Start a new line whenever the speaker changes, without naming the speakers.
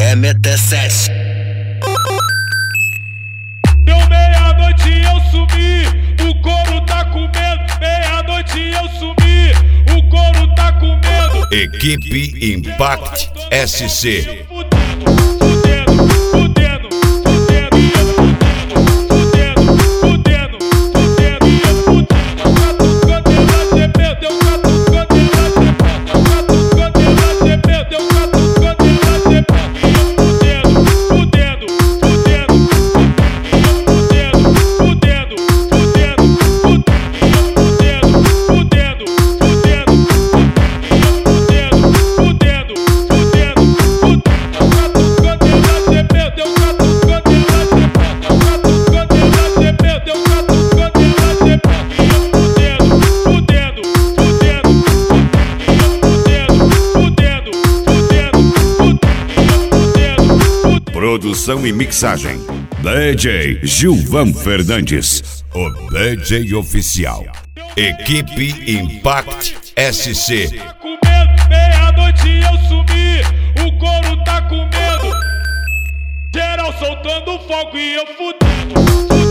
quer meter sete.
Deu meia-noite eu sumi, o couro tá com medo. Meia-noite eu sumi, o couro tá com medo.
Equipe Impact SC. Produção e mixagem DJ Gilvan Fernandes, o DJ oficial. Equipe Impact SC.
Com medo, meia-noite eu sumi, o couro tá com medo. Geral soltando fogo e eu fudendo.